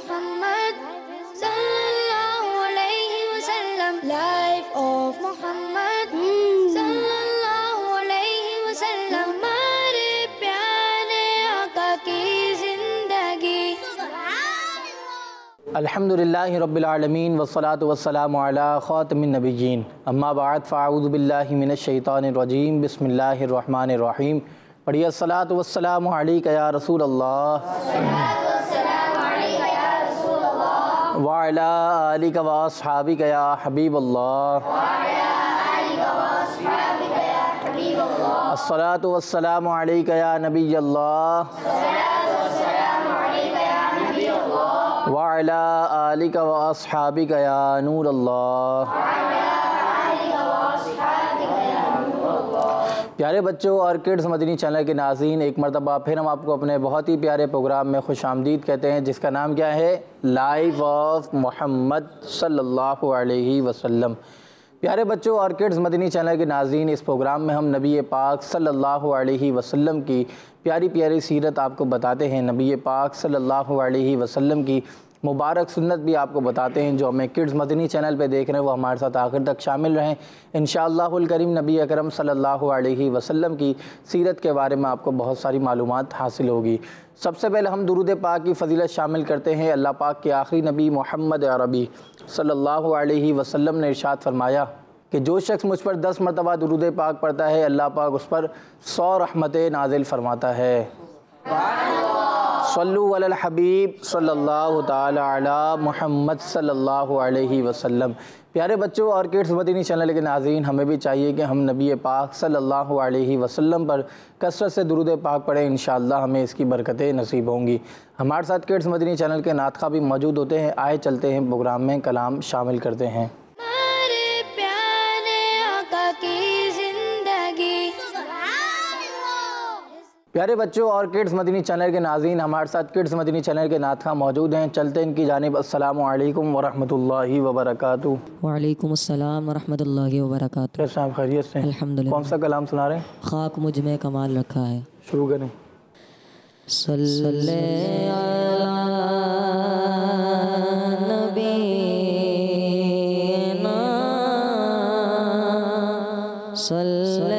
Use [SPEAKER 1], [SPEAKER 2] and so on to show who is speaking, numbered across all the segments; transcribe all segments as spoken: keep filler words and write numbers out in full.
[SPEAKER 1] Muhammad sallallahu alayhi wa sallam. Life of Muhammad sallallahu alayhi wa sallam. Hamare pyare Aqa ki zindagi.
[SPEAKER 2] الحمدللہ رب العالمین والصلاة والسلام علی خاتم النبیین اما بعد فاعوذ باللہ من الشیطان الرجیم بسم اللہ الرحمن الرحیم. پڑھیے الصلاة والسلام علیکہ یا رسول اللہ وعلی آلکہ واصحابکہ یا حبیب اللہ. الصلاة والسلام علیکہ یا نبی اللہ وعلی آلکہ واصحابکہ یا نور اللہ. پیارے بچوں اور کڈز مدنی چینل کے ناظرین، ایک مرتبہ پھر ہم آپ کو اپنے بہت ہی پیارے پروگرام میں خوش آمدید کہتے ہیں، جس کا نام کیا ہے؟ لائف آف محمد صلی اللہ علیہ وسلم. پیارے بچوں اور کڈز مدنی چینل کے ناظرین، اس پروگرام میں ہم نبی پاک صلی اللہ علیہ وسلم کی پیاری پیاری سیرت آپ کو بتاتے ہیں. نبی پاک صلی اللہ علیہ وسلم کی مبارک سنت بھی آپ کو بتاتے ہیں. جو ہمیں کڈز مدنی چینل پہ دیکھ رہے ہیں وہ ہمارے ساتھ آخر تک شامل رہیں. انشاءاللہ الکریم نبی اکرم صلی اللہ علیہ وسلم کی سیرت کے بارے میں آپ کو بہت ساری معلومات حاصل ہوگی. سب سے پہلے ہم درود پاک کی فضیلت شامل کرتے ہیں. اللہ پاک کے آخری نبی محمد عربی صلی اللہ علیہ وسلم نے ارشاد فرمایا کہ جو شخص مجھ پر دس مرتبہ درود پاک پڑھتا ہے، اللہ پاک اس پر سو رحمتیں نازل فرماتا ہے. صلو علی الحبیب صلی اللہ تعالی علی محمد صلی اللہ علیہ وسلم. پیارے بچوں اور کڈز مدنی چینل کے ناظرین، ہمیں بھی چاہیے کہ ہم نبی پاک صلی اللہ علیہ وسلم پر کثرت سے درود پاک پڑھیں. انشاءاللہ ہمیں اس کی برکتیں نصیب ہوں گی. ہمارے ساتھ کڈز مدنی چینل کے نعت خواہ بھی موجود ہوتے ہیں. آئے چلتے ہیں پروگرام میں کلام شامل کرتے ہیں. پیارے بچوں اور کڈز مدنی چینل کے ناظرین، ہمارے ساتھ کڈز مدنی چینل کے نعت خواہ موجود ہیں. چلتے ان کی جانب. السلام علیکم ورحمۃ اللہ وبرکاتہ.
[SPEAKER 3] وعلیکم السلام ورحمۃ اللہ وبرکاتہ.
[SPEAKER 2] کیسے آپ؟ خیریت سے؟
[SPEAKER 3] الحمدللہ.
[SPEAKER 2] کون سا کلام سنا رہے ہیں؟
[SPEAKER 3] خاک مجھ میں کمال رکھا ہے.
[SPEAKER 2] شروع کریں.
[SPEAKER 3] صلی علی نبینا صلی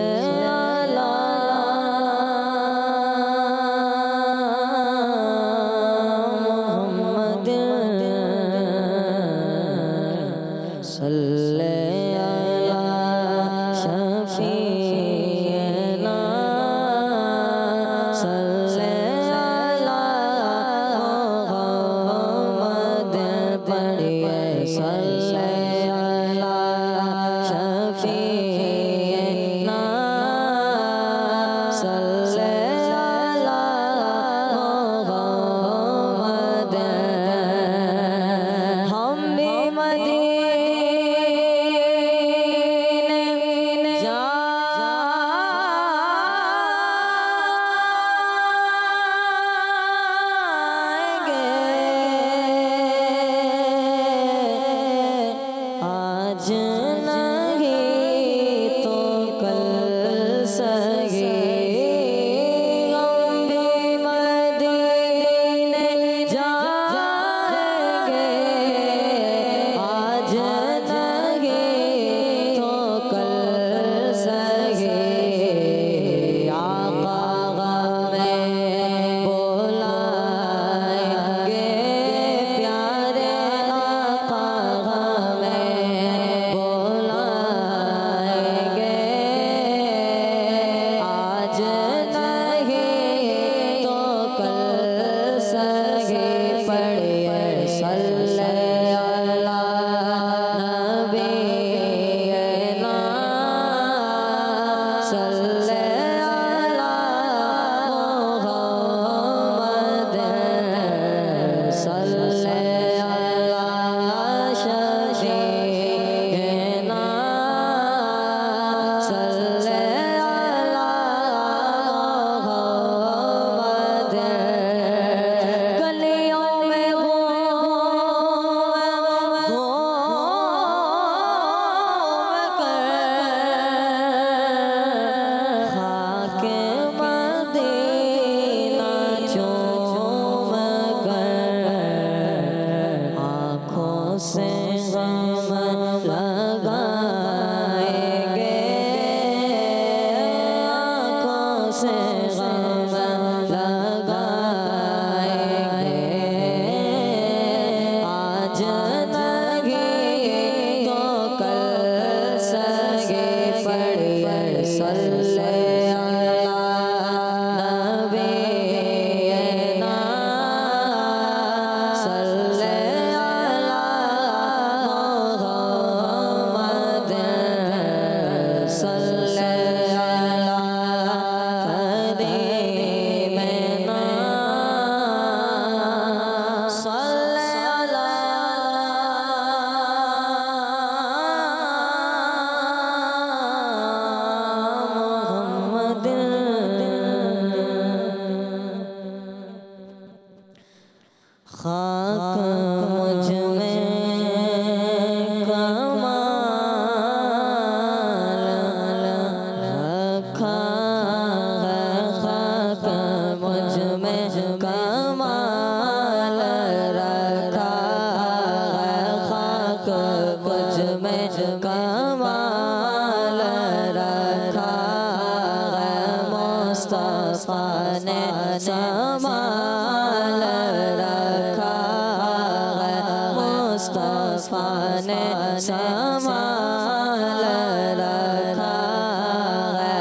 [SPEAKER 3] نے سنبھال رکھا ہے مصطفیٰ نے سنبھال رکھا ہے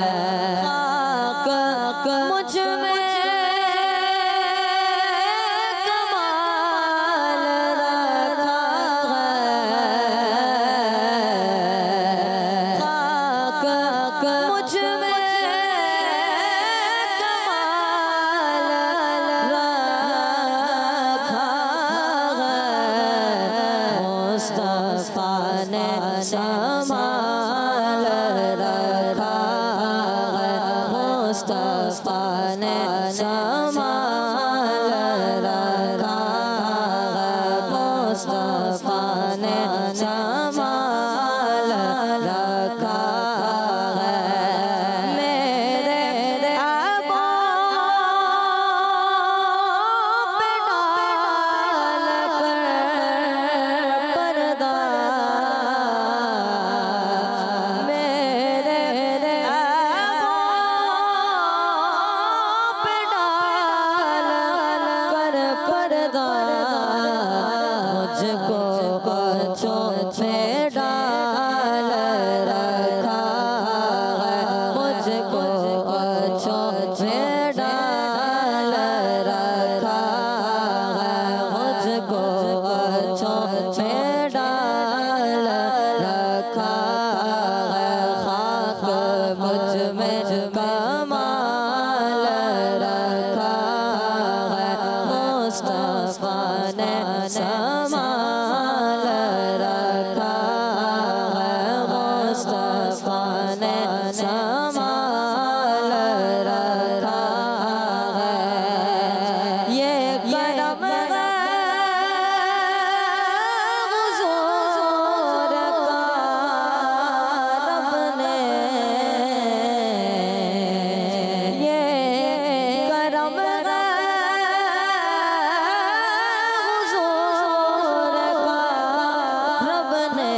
[SPEAKER 3] خاک مجھ میں کمال رکھا ہے خاک مجھ میں کمال رکھا ہے مصطفیٰ نے سنبھال رکھا ہے مصطفیٰ نے سنبھال رکھا ہے مصطفیٰ نے سنبھال رکھا ہے میرے ابوں پہ ڈال کر پردہ میرے ابوں پہ ڈال کر پردہ مجھ کو بچوں پہ ڈال رکھا ہے مجھ کو بچوں پہ ڈال رکھا ہے مجھ کو بچوں پہ ڈال رکھا ہے خاک مجھ میں کمال رکھا ہے مصطفیٰ نے سنبھال رکھا ہے مصطفیٰ نے سنبھال رکھا ہے یہ کرم ہے حضور کا رب نے یہ کرم ہے حضور کا رب نے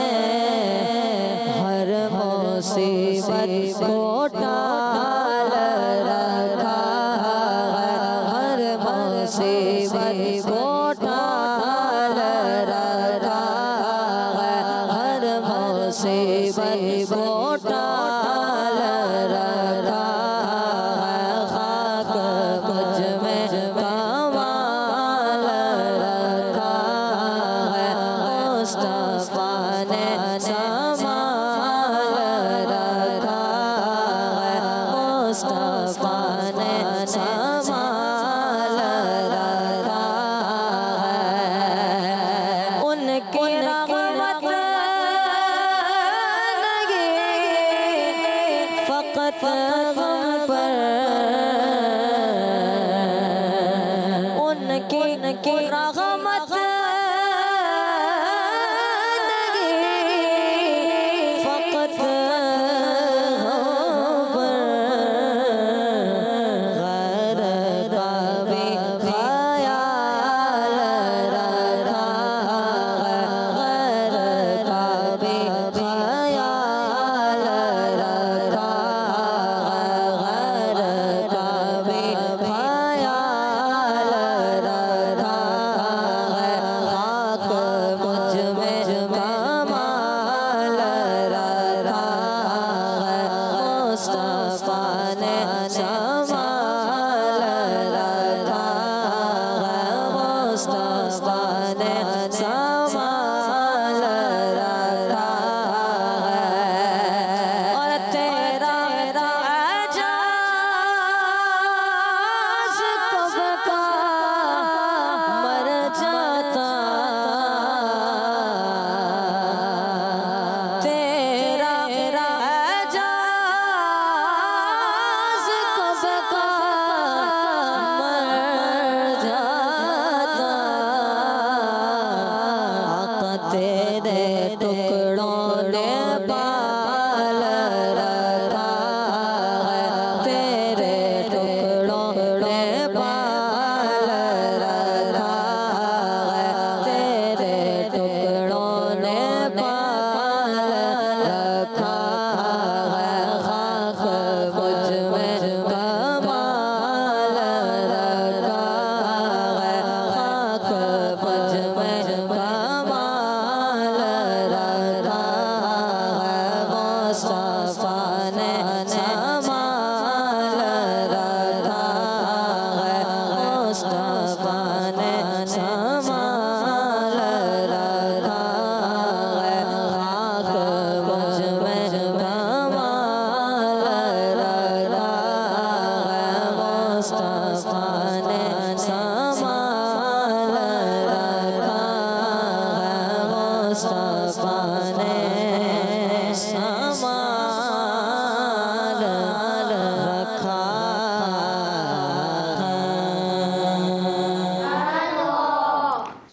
[SPEAKER 3] ہر مصیبت کو ٹال رکھا ہے ہر مصیبت کو ٹال رکھا ہے ہر مصیبت کو ٹال رکھا ہے خاک مجھ میں کمال رکھا ہے مصطفیٰ نے سنبھال رکھا ہے مصطفیٰ نے سنبھال رکھا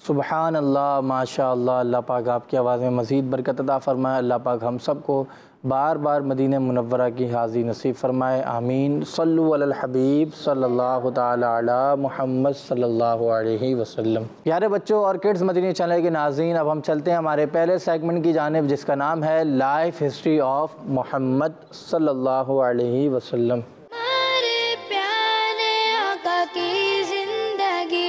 [SPEAKER 2] سبحان اللہ، ماشاء اللہ۔ اللہ پاک آپ کی آواز میں مزید برکت عطا فرمائے۔ اللہ پاک ہم سب کو بار بار مدینہ منورہ کی حاضری نصیب فرمائے، آمین۔ صلو علی الحبیب صلی اللہ تعالی علی محمد صلی اللہ علیہ وسلم۔ پیارے بچوں اور کڈز مدینہ چینل کے ناظرین، اب ہم چلتے ہیں ہمارے پہلے سیگمنٹ کی جانب، جس کا نام ہے لائف ہسٹری آف محمد صلی اللہ علیہ وسلم۔
[SPEAKER 1] ہمارے پیارے آقا کی زندگی۔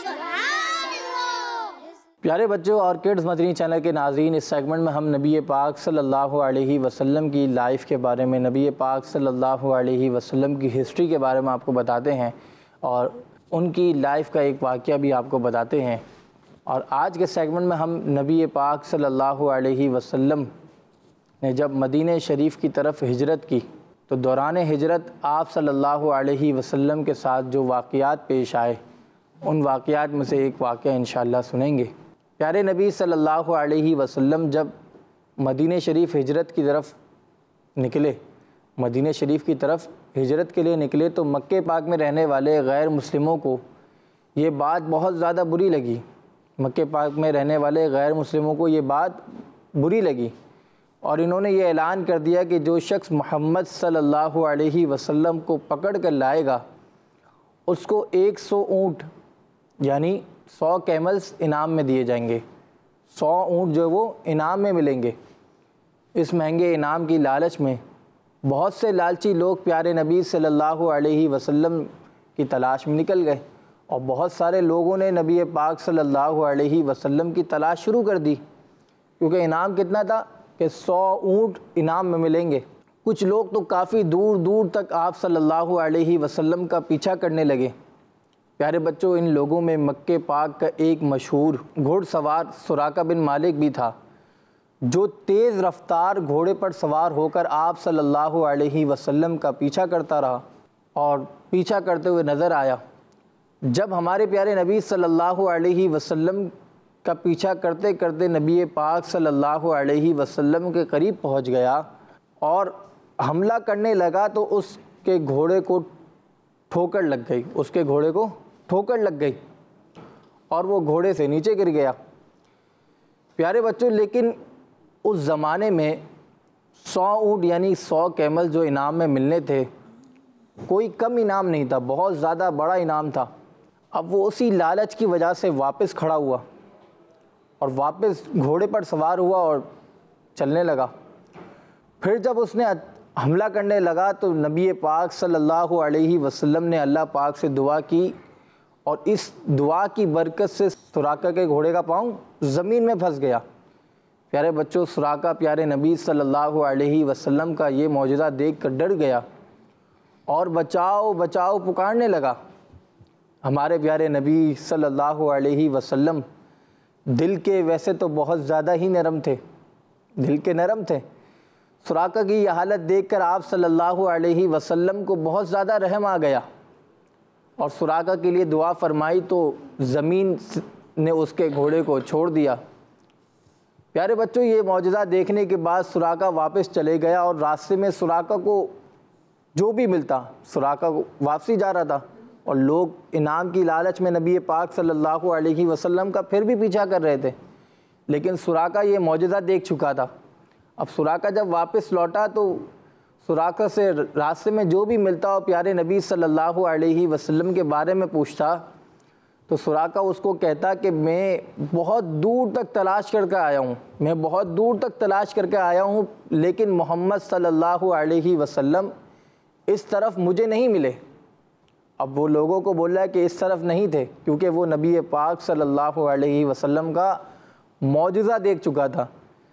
[SPEAKER 2] پیارے بچوں اور کڈز مدنی چینل کے ناظرین، اس سیگمنٹ میں ہم نبی پاک صلی اللہ علیہ وسلم کی لائف کے بارے میں، نبی پاک صلی اللہ علیہ وسلم کی ہسٹری کے بارے میں آپ کو بتاتے ہیں اور ان کی لائف کا ایک واقعہ بھی آپ کو بتاتے ہیں۔ اور آج کے سیگمنٹ میں ہم نبی پاک صلی اللہ علیہ وسلم نے جب مدینہ شریف کی طرف ہجرت کی تو دوران ہجرت آپ صلی اللہ علیہ وسلم کے ساتھ جو واقعات پیش آئے، ان واقعات میں سے ایک واقعہ انشاءاللہ سنیں گے۔ پیارے نبی صلی اللہ علیہ وسلم جب مدینہ شریف ہجرت کی طرف نکلے، مدینہ شریف کی طرف ہجرت کے لیے نکلے تو مکہ پاک میں رہنے والے غیر مسلموں کو یہ بات بہت زیادہ بری لگی۔ مکہ پاک میں رہنے والے غیر مسلموں کو یہ بات بری لگی اور انہوں نے یہ اعلان کر دیا کہ جو شخص محمد صلی اللہ علیہ وسلم کو پکڑ کر لائے گا اس کو ایک سو اونٹ یعنی سو کیملز انعام میں دیے جائیں گے، سو اونٹ جو وہ انعام میں ملیں گے۔ اس مہنگے انعام کی لالچ میں بہت سے لالچی لوگ پیارے نبی صلی اللہ علیہ وسلم کی تلاش میں نکل گئے اور بہت سارے لوگوں نے نبی پاک صلی اللہ علیہ وسلم کی تلاش شروع کر دی، کیونکہ انعام کتنا تھا کہ سو اونٹ انعام میں ملیں گے۔ کچھ لوگ تو کافی دور دور تک آپ صلی اللہ علیہ وسلم کا پیچھا کرنے لگے۔ پیارے بچوں، ان لوگوں میں مکہ پاک کا ایک مشہور گھوڑ سوار سراقہ بن مالک بھی تھا، جو تیز رفتار گھوڑے پر سوار ہو کر آپ صلی اللہ علیہ وسلم کا پیچھا کرتا رہا اور پیچھا کرتے ہوئے نظر آیا۔ جب ہمارے پیارے نبی صلی اللہ علیہ وسلم کا پیچھا کرتے کرتے نبی پاک صلی اللہ علیہ وسلم کے قریب پہنچ گیا اور حملہ کرنے لگا تو اس کے گھوڑے کو ٹھوکر لگ گئی، اس کے گھوڑے کو ٹھوکر لگ گئی اور وہ گھوڑے سے نیچے گر گیا۔ پیارے بچوں، لیکن اس زمانے میں سو اونٹ یعنی سو کیمل جو انعام میں ملنے تھے، کوئی کم انعام نہیں تھا، بہت زیادہ بڑا انعام تھا۔ اب وہ اسی لالچ کی وجہ سے واپس کھڑا ہوا اور واپس گھوڑے پر سوار ہوا اور چلنے لگا۔ پھر جب اس نے حملہ کرنے لگا تو نبی پاک صلی اللہ علیہ وسلم نے اللہ پاک سے دعا کی اور اس دعا کی برکت سے سراقہ کے گھوڑے کا پاؤں زمین میں پھنس گیا۔ پیارے بچوں، سراقہ پیارے نبی صلی اللہ علیہ وسلم کا یہ معجزہ دیکھ کر ڈر گیا اور بچاؤ بچاؤ پکارنے لگا۔ ہمارے پیارے نبی صلی اللہ علیہ وسلم دل کے ویسے تو بہت زیادہ ہی نرم تھے، دل کے نرم تھے۔ سراقہ کی یہ حالت دیکھ کر آپ صلی اللہ علیہ وسلم کو بہت زیادہ رحم آ گیا اور سراقہ کے لیے دعا فرمائی تو زمین نے اس کے گھوڑے کو چھوڑ دیا۔ پیارے بچوں، یہ معجزہ دیکھنے کے بعد سراقہ واپس چلے گیا اور راستے میں سراقہ کو جو بھی ملتا، سراقہ کو واپسی جا رہا تھا اور لوگ انعام کی لالچ میں نبی پاک صلی اللہ علیہ وسلم کا پھر بھی پیچھا کر رہے تھے، لیکن سراقہ یہ معجزہ دیکھ چکا تھا۔ اب سراقہ جب واپس لوٹا تو سراقہ سے راستے میں جو بھی ملتا اور پیارے نبی صلی اللہ علیہ وسلم کے بارے میں پوچھتا تو سراقہ اس کو کہتا کہ میں بہت دور تک تلاش کر کے آیا ہوں، میں بہت دور تک تلاش کر کے آیا ہوں لیکن محمد صلی اللہ علیہ وسلم اس طرف مجھے نہیں ملے۔ اب وہ لوگوں کو بول رہا ہے کہ اس طرف نہیں تھے، کیونکہ وہ نبی پاک صلی اللہ علیہ وسلم کا معجزہ دیکھ چکا تھا۔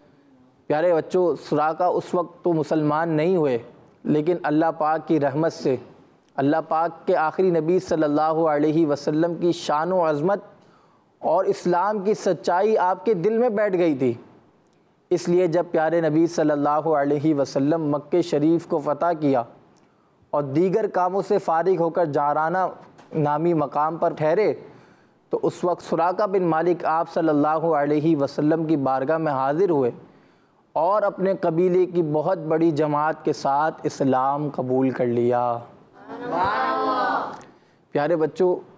[SPEAKER 2] پیارے بچوں، سراقہ اس وقت تو مسلمان نہیں ہوئے، لیکن اللہ پاک کی رحمت سے، اللہ پاک کے آخری نبی صلی اللہ علیہ وسلم کی شان و عظمت اور اسلام کی سچائی آپ کے دل میں بیٹھ گئی تھی۔ اس لیے جب پیارے نبی صلی اللہ علیہ وسلم مکہ شریف کو فتح کیا اور دیگر کاموں سے فارغ ہو کر جعرانہ نامی مقام پر ٹھہرے تو اس وقت سراقہ بن مالک آپ صلی اللہ علیہ وسلم کی بارگاہ میں حاضر ہوئے اور اپنے قبیلے کی بہت بڑی جماعت کے ساتھ اسلام قبول کر لیا۔ پیارے بچوں،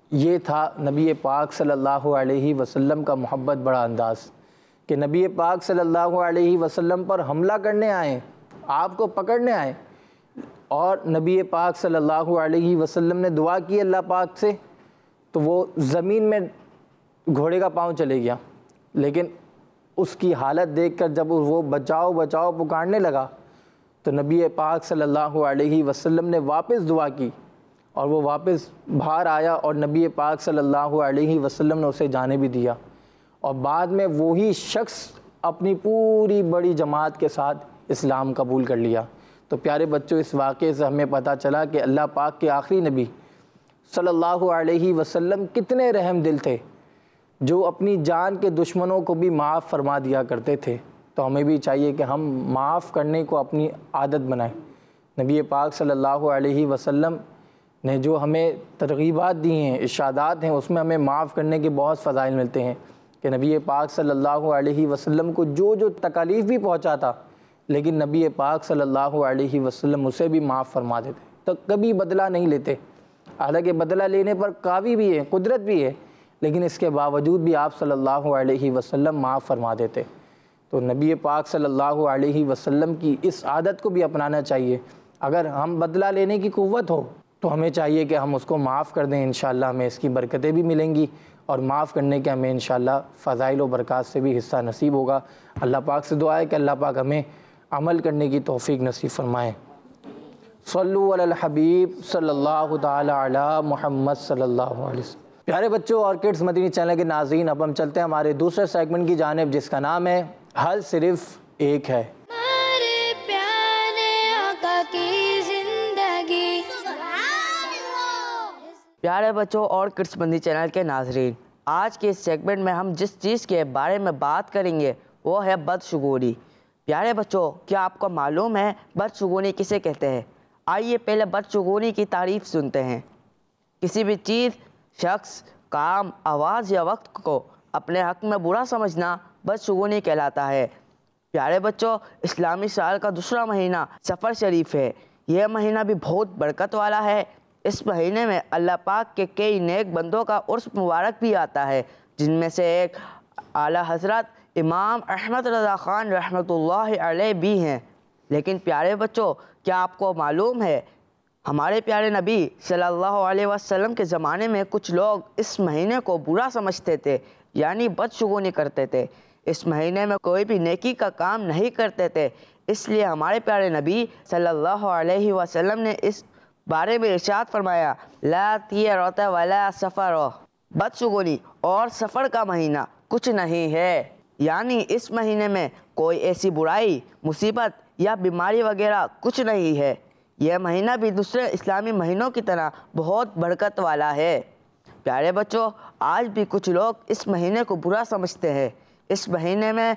[SPEAKER 2] یہ تھا نبی پاک صلی اللہ علیہ وسلم کا محبت بڑا انداز کہ نبی پاک صلی اللہ علیہ وسلم پر حملہ کرنے آئے، آپ کو پکڑنے آئے، اور نبی پاک صلی اللہ علیہ وسلم نے دعا کی اللہ پاک سے تو وہ زمین میں گھوڑے کا پاؤں چلے گیا، لیکن اس کی حالت دیکھ کر جب وہ بچاؤ بچاؤ پکارنے لگا تو نبی پاک صلی اللہ علیہ وسلم نے واپس دعا کی اور وہ واپس باہر آیا اور نبی پاک صلی اللہ علیہ وسلم نے اسے جانے بھی دیا، اور بعد میں وہی شخص اپنی پوری بڑی جماعت کے ساتھ اسلام قبول کر لیا۔ تو پیارے بچوں، اس واقعے سے ہمیں پتہ چلا کہ اللہ پاک کے آخری نبی صلی اللہ علیہ وسلم کتنے رحم دل تھے، جو اپنی جان کے دشمنوں کو بھی معاف فرما دیا کرتے تھے۔ تو ہمیں بھی چاہیے کہ ہم معاف کرنے کو اپنی عادت بنائیں۔ نبی پاک صلی اللہ علیہ وسلم نے جو ہمیں ترغیبات دی ہیں، ارشادات ہیں، اس میں ہمیں معاف کرنے کے بہت فضائل ملتے ہیں کہ نبی پاک صلی اللہ علیہ وسلم کو جو جو تکالیف بھی پہنچاتا، لیکن نبی پاک صلی اللہ علیہ وسلم اسے بھی معاف فرما دیتے، تو کبھی بدلہ نہیں لیتے۔ حالانکہ بدلہ لینے پر قاوی بھی ہے، قدرت بھی ہے، لیکن اس کے باوجود بھی آپ صلی اللہ علیہ وسلم معاف فرما دیتے۔ تو نبی پاک صلی اللہ علیہ وسلم کی اس عادت کو بھی اپنانا چاہیے۔ اگر ہم بدلہ لینے کی قوت ہو تو ہمیں چاہیے کہ ہم اس کو معاف کر دیں، انشاءاللہ ہمیں اس کی برکتیں بھی ملیں گی، اور معاف کرنے کے ہمیں انشاءاللہ فضائل و برکات سے بھی حصہ نصیب ہوگا۔ اللہ پاک سے دعا ہے کہ اللہ پاک ہمیں عمل کرنے کی توفیق نصیب فرمائے۔ صلو علی الحبیب صلی اللہ تعالی علی محمد صلی اللہ علیہ وسلم۔ پیارے بچوں اور کڈز مدنی چینل کے ناظرین، اب ہم چلتے ہیں ہمارے دوسرے سیگمنٹ کی جانب، جس کا نام ہے حل صرف ایک ہے۔
[SPEAKER 1] ہمارے پیارے آقا کی زندگی۔
[SPEAKER 3] پیارے بچوں اور کڈس بندی چینل کے ناظرین، آج کے اس سیگمنٹ میں ہم جس چیز کے بارے میں بات کریں گے وہ ہے بدشگونی۔ پیارے بچوں، کیا آپ کو معلوم ہے بدشگونی کسے کہتے ہیں؟ آئیے پہلے بدشگونی کی تعریف سنتے ہیں۔ کسی بھی چیز، شخص، کام، آواز یا وقت کو اپنے حق میں برا سمجھنا بدشگونی کہلاتا ہے۔ پیارے بچوں، اسلامی سال کا دوسرا مہینہ سفر شریف ہے۔ یہ مہینہ بھی بہت برکت والا ہے۔ اس مہینے میں اللہ پاک کے کئی نیک بندوں کا عرس مبارک بھی آتا ہے، جن میں سے ایک اعلیٰ حضرت امام احمد رضا خان رحمۃ اللہ علیہ بھی ہیں۔ لیکن پیارے بچوں، کیا آپ کو معلوم ہے ہمارے پیارے نبی صلی اللہ علیہ وسلم کے زمانے میں کچھ لوگ اس مہینے کو برا سمجھتے تھے، یعنی بدشگونی کرتے تھے۔ اس مہینے میں کوئی بھی نیکی کا کام نہیں کرتے تھے، اس لیے ہمارے پیارے نبی صلی اللہ علیہ وسلم نے اس بارے میں ارشاد فرمایا، لا طیرۃ ولا سفر، بدشگونی اور سفر کا مہینہ کچھ نہیں ہے، یعنی اس مہینے میں کوئی ایسی برائی، مصیبت یا بیماری وغیرہ کچھ نہیں ہے۔ یہ مہینہ بھی دوسرے اسلامی مہینوں کی طرح بہت برکت والا ہے۔ پیارے بچوں، آج بھی کچھ لوگ اس مہینے کو برا سمجھتے ہیں۔ اس مہینے میں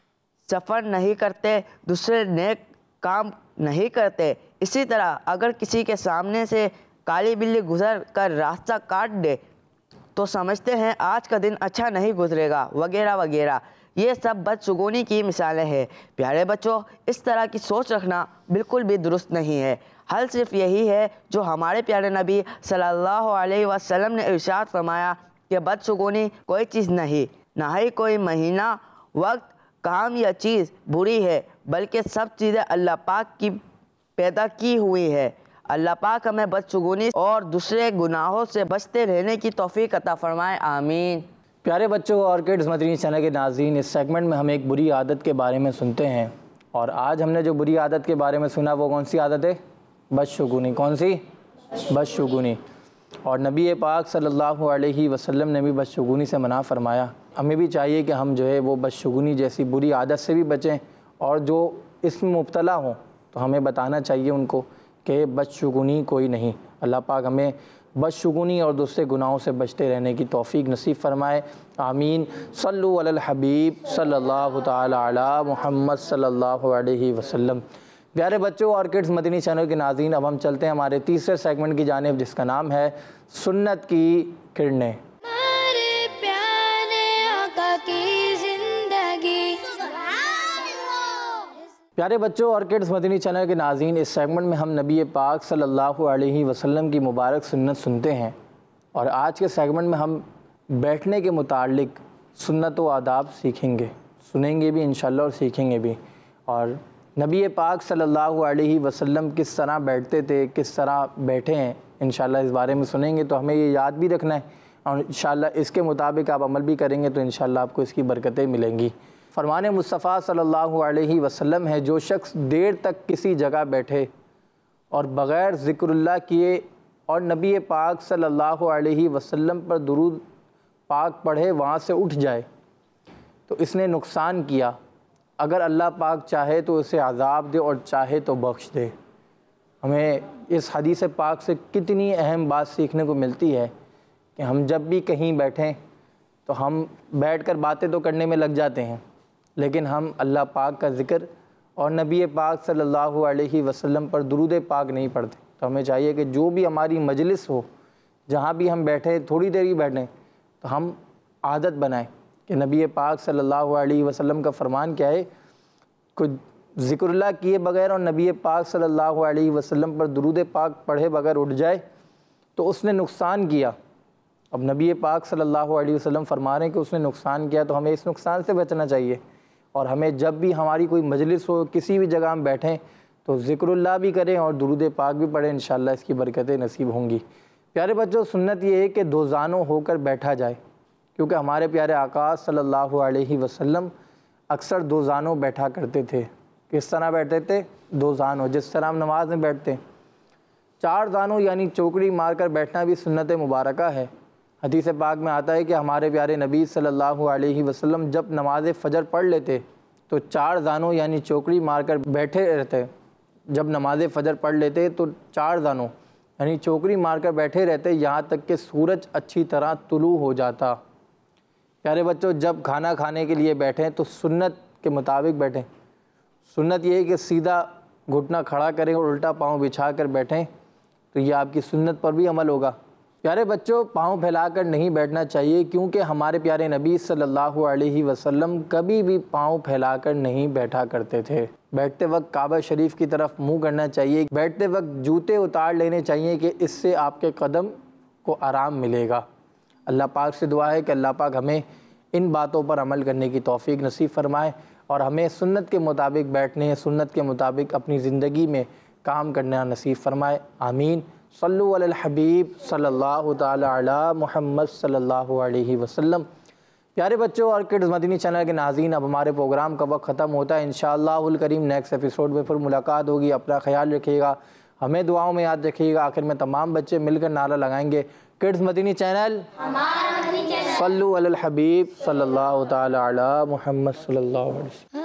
[SPEAKER 3] سفر نہیں کرتے، دوسرے نیک کام نہیں کرتے۔ اسی طرح اگر کسی کے سامنے سے کالی بلی گزر کر راستہ کاٹ دے تو سمجھتے ہیں آج کا دن اچھا نہیں گزرے گا، وغیرہ وغیرہ۔ یہ سب بدشگونی کی مثالیں ہیں۔ پیارے بچوں، اس طرح کی سوچ رکھنا بالکل بھی درست نہیں ہے۔ حل صرف یہی ہے جو ہمارے پیارے نبی صلی اللہ علیہ وسلم نے ارشاد فرمایا کہ بدشگونی کوئی چیز نہیں، نہ ہی کوئی مہینہ، وقت، کام یا چیز بری ہے، بلکہ سب چیزیں اللہ پاک کی پیدا کی ہوئی ہے۔ اللہ پاک ہمیں بدشگونی اور دوسرے گناہوں سے بچتے رہنے کی توفیق عطا فرمائے، آمین۔
[SPEAKER 2] پیارے بچوں اور کڈز مدنی چینل کے ناظرین، اس سیگمنٹ میں ہم ایک بری عادت کے بارے میں سنتے ہیں، اور آج ہم نے جو بری عادت کے بارے میں سنا وہ کون سی عادت ہے؟ بدشگونی۔ کون سی؟ بدشگونی۔ اور نبی پاک صلی اللہ علیہ وسلم نے بھی بدشگونی سے منع فرمایا۔ ہمیں بھی چاہیے کہ ہم جو ہے وہ بدشگونی جیسی بری عادت سے بھی بچیں، اور جو اس میں مبتلا ہوں تو ہمیں بتانا چاہیے ان کو کہ بدشگونی کوئی نہیں۔ اللہ پاک ہمیں بدشگونی اور دوسرے گناہوں سے بچتے رہنے کی توفیق نصیب فرمائے، آمین۔ صلو علی الحبیب صلی اللہ تعالی علی محمد صلی اللہ علیہ وسلم۔ پیارے بچوں اور کڈز مدنی چینل کے ناظرین، اب ہم چلتے ہیں ہمارے تیسرے سیگمنٹ کی جانب، جس کا نام ہے سنت کی کرنیں۔
[SPEAKER 1] ہمارے پیارے آقا کی زندگی۔
[SPEAKER 2] پیارے بچوں اور کڈز مدنی چینل کے ناظرین، اس سیگمنٹ میں ہم نبی پاک صلی اللہ علیہ وسلم کی مبارک سنت سنتے ہیں، اور آج کے سیگمنٹ میں ہم بیٹھنے کے متعلق سنت و آداب سیکھیں گے، سنیں گے بھی انشاءاللہ اور سیکھیں گے بھی۔ اور نبی پاک صلی اللہ علیہ وسلم کس طرح بیٹھتے تھے، کس طرح بیٹھے ہیں، انشاءاللہ اس بارے میں سنیں گے، تو ہمیں یہ یاد بھی رکھنا ہے اور انشاءاللہ اس کے مطابق آپ عمل بھی کریں گے تو انشاءاللہ آپ کو اس کی برکتیں ملیں گی۔ فرمان مصطفیٰ صلی اللہ علیہ وسلم ہے، جو شخص دیر تک کسی جگہ بیٹھے اور بغیر ذکر اللہ کیے اور نبی پاک صلی اللہ علیہ وسلم پر درود پاک پڑھے وہاں سے اٹھ جائے تو اس نے نقصان کیا۔ اگر اللہ پاک چاہے تو اسے عذاب دے اور چاہے تو بخش دے۔ ہمیں اس حدیث پاک سے کتنی اہم بات سیکھنے کو ملتی ہے کہ ہم جب بھی کہیں بیٹھیں تو ہم بیٹھ کر باتیں تو کرنے میں لگ جاتے ہیں، لیکن ہم اللہ پاک کا ذکر اور نبی پاک صلی اللہ علیہ وسلم پر درود پاک نہیں پڑھتے۔ تو ہمیں چاہیے کہ جو بھی ہماری مجلس ہو، جہاں بھی ہم بیٹھیں، تھوڑی دیر ہی بیٹھیں، تو ہم عادت بنائیں کہ نبی پاک صلی اللہ علیہ وسلم کا فرمان کیا ہے، کچھ ذکر اللہ کیے بغیر اور نبی پاک صلی اللہ علیہ وسلم پر درود پاک پڑھے بغیر اٹھ جائے تو اس نے نقصان کیا۔ اب نبی پاک صلی اللہ علیہ وسلم فرما رہے ہیں کہ اس نے نقصان کیا، تو ہمیں اس نقصان سے بچنا چاہیے، اور ہمیں جب بھی ہماری کوئی مجلس ہو، کسی بھی جگہ ہم بیٹھیں تو ذکر اللہ بھی کریں اور درود پاک بھی پڑھیں، انشاءاللہ اس کی برکتیں نصیب ہوں گی۔ پیارے بچوں، سنت یہ ہے کہ دو زانوں ہو کر بیٹھا جائے، کیونکہ ہمارے پیارے آقا صلی اللہ علیہ وسلم اکثر دو زانوں بیٹھا کرتے تھے۔ کس طرح بیٹھتے تھے؟ دو زانوں، جس طرح ہم نماز میں بیٹھتے ہیں۔ چار زانوں یعنی چوکڑی مار کر بیٹھنا بھی سنت مبارکہ ہے۔ حدیث پاک میں آتا ہے کہ ہمارے پیارے نبی صلی اللہ علیہ وسلم جب نماز فجر پڑھ لیتے تو چار زانوں یعنی چوکڑی مار کر بیٹھے رہتے۔ جب نماز فجر پڑھ لیتے تو چار زانوں یعنی چوکڑی مار کر بیٹھے رہتے یہاں تک کہ سورج اچھی طرح طلوع ہو جاتا۔ پیارے بچوں، جب کھانا کھانے کے لیے بیٹھیں تو سنت کے مطابق بیٹھیں۔ سنت یہ ہے کہ سیدھا گھٹنا کھڑا کریں اور الٹا پاؤں بچھا کر بیٹھیں، تو یہ آپ کی سنت پر بھی عمل ہوگا۔ پیارے بچوں، پاؤں پھیلا کر نہیں بیٹھنا چاہیے، کیونکہ ہمارے پیارے نبی صلی اللہ علیہ وسلم کبھی بھی پاؤں پھیلا کر نہیں بیٹھا کرتے تھے۔ بیٹھتے وقت کعبہ شریف کی طرف منہ کرنا چاہیے، بیٹھتے وقت جوتے اتار لینے چاہیے کہ اس سے آپ کے قدم کو آرام ملے گا۔ اللہ پاک سے دعا ہے کہ اللہ پاک ہمیں ان باتوں پر عمل کرنے کی توفیق نصیب فرمائے اور ہمیں سنت کے مطابق بیٹھنے، سنت کے مطابق اپنی زندگی میں کام کرنا نصیب فرمائے، آمین۔ صلو علی الحبیب صلی اللہ تعالی علی محمد صلی اللہ علیہ وسلم۔ پیارے بچوں اور کڈز مدنی چینل کے ناظرین، اب ہمارے پروگرام کا وقت ختم ہوتا ہے۔ انشاءاللہ الکریم نیکسٹ ایپیسوڈ میں پھر ملاقات ہوگی۔ اپنا خیال رکھیے گا، ہمیں دعاؤں میں یاد رکھیے گا۔ آخر میں تمام بچے مل کر نعرہ لگائیں گے، کڈز مدنی چینل، صلو علی الحبیب صلی اللہ تعالی علی محمد صلی اللہ علیہ وسلم۔